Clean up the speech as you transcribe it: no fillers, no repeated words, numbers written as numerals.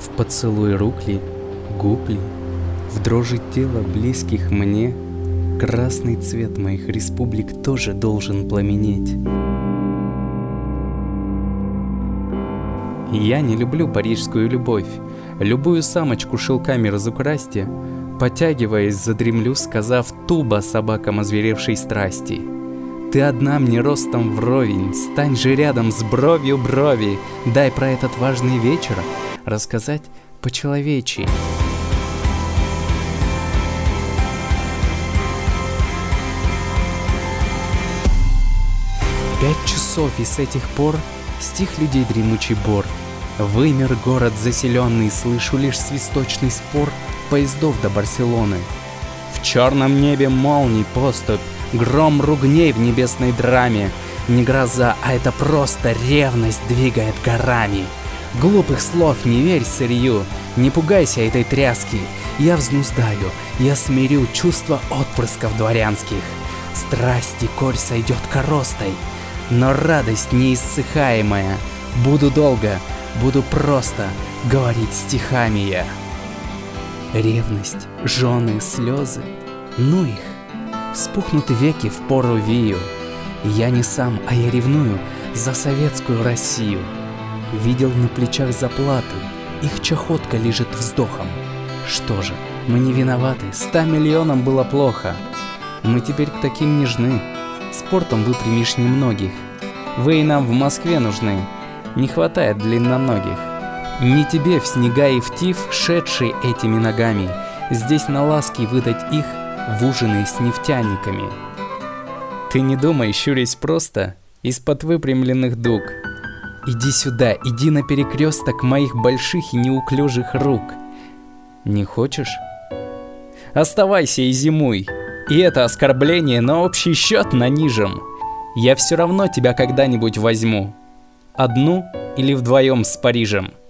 В поцелуй рук ли, губ ли, в дрожи тела близких мне, красный цвет моих республик тоже должен пламенеть. Я не люблю парижскую любовь, любую самочку шелками разукрасьте, потягиваясь, задремлю, сказав туба собакам озверевшей страсти. Ты одна мне ростом вровень, стань же рядом с бровью брови, дай про этот важный вечер рассказать по-человечьи. 5 часов, и с этих пор стих людей дремучий бор. Вымер город заселенный, слышу лишь свисточный спор поездов до Барселоны. В черном небе молний поступь, гром ругней в небесной драме. Не гроза, а это просто ревность двигает горами. Глупых слов не верь сырью, не пугайся этой тряски. Я взнуздаю, я смирю чувства отпрысков дворянских. Страсти корь сойдет коростой, но радость неиссыхаемая. Буду долго, буду просто говорить стихами я. Ревность, жены, слезы, ну их, вспухнут веки в пору вию. Я не сам, а я ревную за советскую Россию. Видел на плечах заплаты, их чахотка лежит вздохом. Что же, мы не виноваты, 100 миллионам было плохо. Мы теперь к таким нежны, спортом выпрямишь немногих. Вы и нам в Москве нужны, не хватает длинноногих. Не тебе в снега и в тиф, шедший этими ногами, здесь на ласки выдать их в ужины с нефтяниками. Ты не думай, щурясь просто из-под выпрямленных дуг. Иди сюда, иди на перекресток моих больших и неуклюжих рук. Не хочешь? Оставайся и зимуй. И это оскорбление на общий счет нанижем. Я все равно тебя когда-нибудь возьму. Одну или вдвоем с Парижем.